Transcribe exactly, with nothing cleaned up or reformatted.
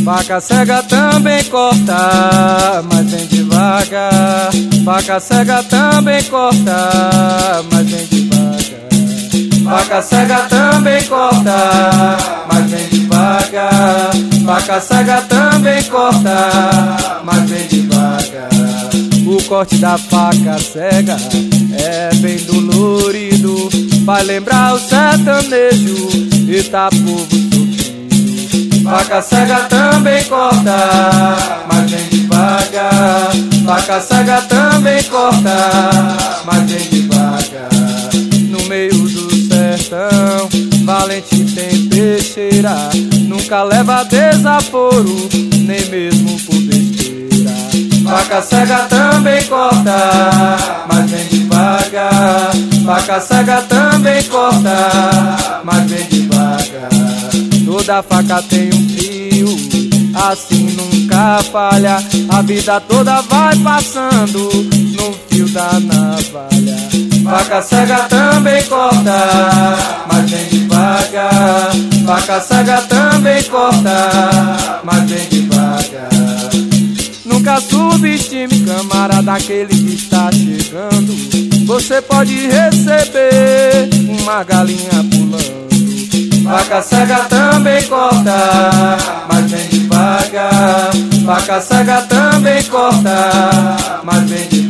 Faca cega também corta, mas vem devagar. Faca cega também corta, mas vem devagar. Faca cega também corta, mas vem devagar. Faca cega também corta, mas vem devagar. O corte da faca cega é bem dolorido, vai lembrar o sertanejo e tá povo sofrido. Faca cega também corta, mas vem devagar. Faca cega também corta, mas vem devagar. No meio do sertão, valente tem peixeira, nunca leva desaforo, nem mesmo por besteira. Faca cega também corta, mas vem devagar. Faca cega também corta, mas vem devagar. Toda faca tem um fio, assim nunca falha. A vida toda vai passando no fio da navalha. Faca cega também corta, mas vem devagar. Faca cega também corta, mas vem devagar. Nunca subestime, camarada, aquele que está chegando. Você pode receber uma galinha pulando. Faca cega também corta, mas vem devagar. Faca cega também corta, mas vem devagar.